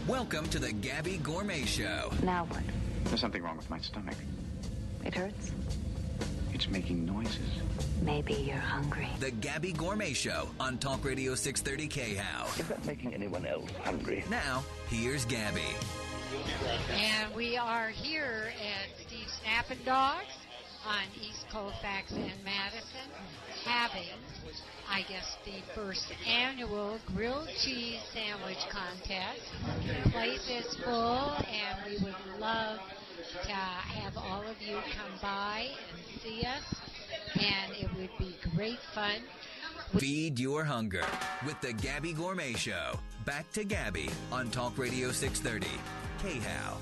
Welcome to the Gabby Gourmet Show. Now what? There's something wrong with my stomach. It hurts? It's making noises. Maybe you're hungry. The Gabby Gourmet Show on Talk Radio 630 KHOW. Is that making anyone else hungry? Now, here's Gabby. And we are here at Steve's Snappin' Dogs on East Colfax and Madison, having, I guess, the first annual grilled cheese sandwich contest. The place is full, and we would love to have all of you come by and see us, and it would be great fun. Feed your hunger with the Gabby Gourmet Show. Back to Gabby on Talk Radio 630 KHOW.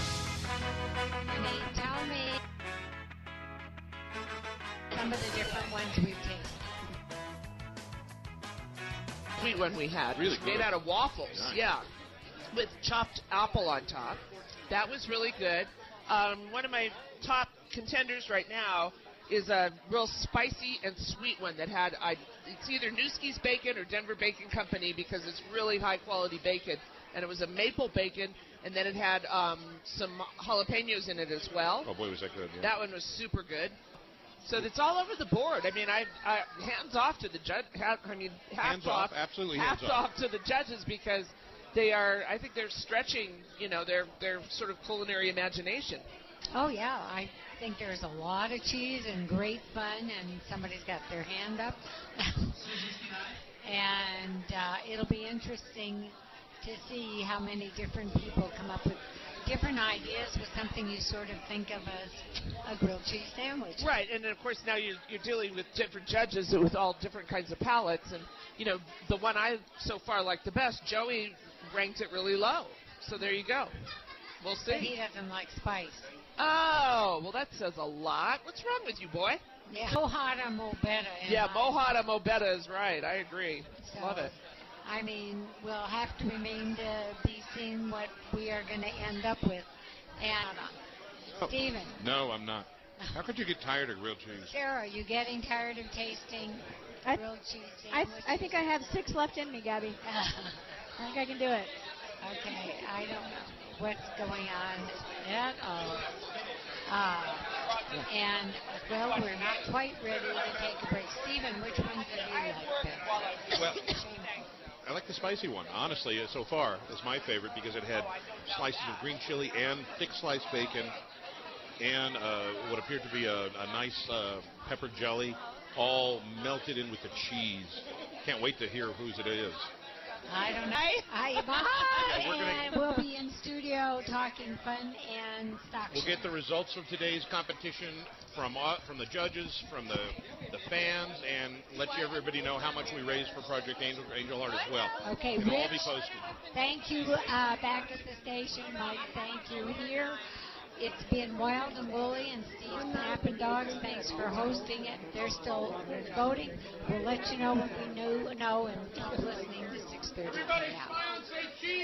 Tell me some of the different ones we've tasted. Sweet one we had. Really good. Made out of waffles, Nice. yeah. With chopped apple on top. That was really good. One of my top contenders right now is a real spicy and sweet one that had, it's either Newski's Bacon or Denver Bacon Company because it's really high quality bacon. And it was a maple bacon, and then it had some jalapenos in it as well. Oh boy, was that good. Yeah. That one was super good. So it's all over the board. I mean, I hands off to the judge. Hands off, absolutely hands hats off to the judges because they are. I think they're stretching, their sort of culinary imagination. Oh, yeah. I think there's a lot of cheese and great fun, and somebody's got their hand up. And it'll be interesting to see how many different people come up with different ideas with something you sort of think of as a grilled cheese sandwich. Right, and then, of course, now you're dealing with different judges with all different kinds of palates. And, the one I so far like the best, Joey ranked it really low. So there you go. We'll see. But he doesn't like spice. Oh, well, that says a lot. What's wrong with you, boy? Yeah. Mojada Mo Better. Yeah, Mojada Mo Better is right. I agree. So, love it. I mean, we'll have to remain to be seen what we are going to end up with. And Stephen. No, I'm not. How could you get tired of grilled cheese? Sarah, are you getting tired of tasting grilled cheese sandwiches? I think I have 6 left in me, Gabby. I think I can do it. Okay, I don't know what's going on at all. And, well, we're not quite ready to take a break. Stephen, which ones do you like better? Well, I like the spicy one. Honestly, so far, it's my favorite because it had slices of green chili and thick sliced bacon and what appeared to be a nice pepper jelly, all melted in with the cheese. Can't wait to hear whose it is. I don't know. And we'll be in studio talking fun and stock We'll show. get the results of today's competition from the judges, from the fans, and let everybody know how much we raised for Project Angel Heart as well. Okay, It'll all be Rich, posted. thank you back at the station. Mike, thank you here. It's been Wild and Woolly and Steve's Snappin' Dogs. Thanks for hosting it. They're still voting. We'll let you know when we know and keep listening to 630 KHOW.